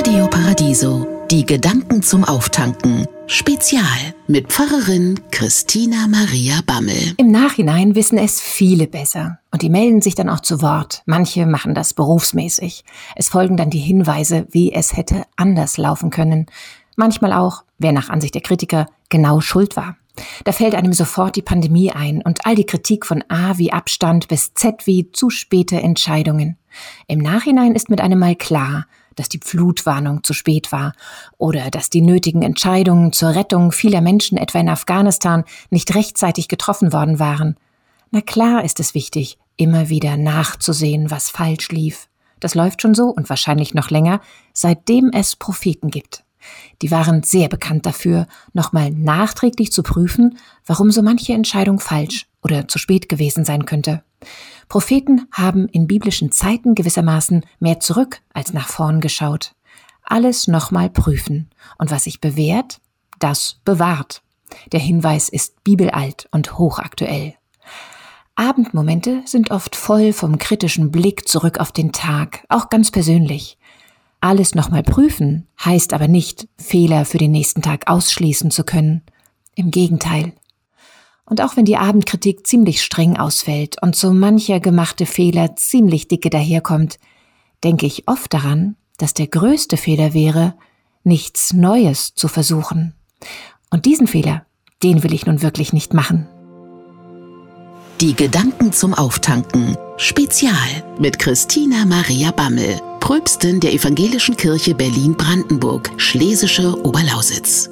Radio Paradiso, die Gedanken zum Auftanken. Spezial mit Pfarrerin Christina Maria Bammel. Im Nachhinein wissen es viele besser und die melden sich dann auch zu Wort. Manche machen das berufsmäßig. Es folgen dann die Hinweise, wie es hätte anders laufen können. Manchmal auch, wer nach Ansicht der Kritiker genau schuld war. Da fällt einem sofort die Pandemie ein und all die Kritik von A wie Abstand bis Z wie zu späte Entscheidungen. Im Nachhinein ist mit einem mal klar, dass die Flutwarnung zu spät war oder dass die nötigen Entscheidungen zur Rettung vieler Menschen etwa in Afghanistan nicht rechtzeitig getroffen worden waren. Na klar ist es wichtig, immer wieder nachzusehen, was falsch lief. Das läuft schon so und wahrscheinlich noch länger, seitdem es Propheten gibt. Die waren sehr bekannt dafür, nochmal nachträglich zu prüfen, warum so manche Entscheidung falsch oder zu spät gewesen sein könnte. Propheten haben in biblischen Zeiten gewissermaßen mehr zurück als nach vorn geschaut. Alles nochmal prüfen. Und was sich bewährt, das bewahrt. Der Hinweis ist bibelalt und hochaktuell. Abendmomente sind oft voll vom kritischen Blick zurück auf den Tag, auch ganz persönlich. Alles nochmal prüfen heißt aber nicht, Fehler für den nächsten Tag ausschließen zu können. Im Gegenteil. Und auch wenn die Abendkritik ziemlich streng ausfällt und so mancher gemachte Fehler ziemlich dicke daherkommt, denke ich oft daran, dass der größte Fehler wäre, nichts Neues zu versuchen. Und diesen Fehler, den will ich nun wirklich nicht machen. Die Gedanken zum Auftanken. Spezial mit Christina Maria Bammel, Pröpstin der Evangelischen Kirche Berlin-Brandenburg, Schlesische Oberlausitz.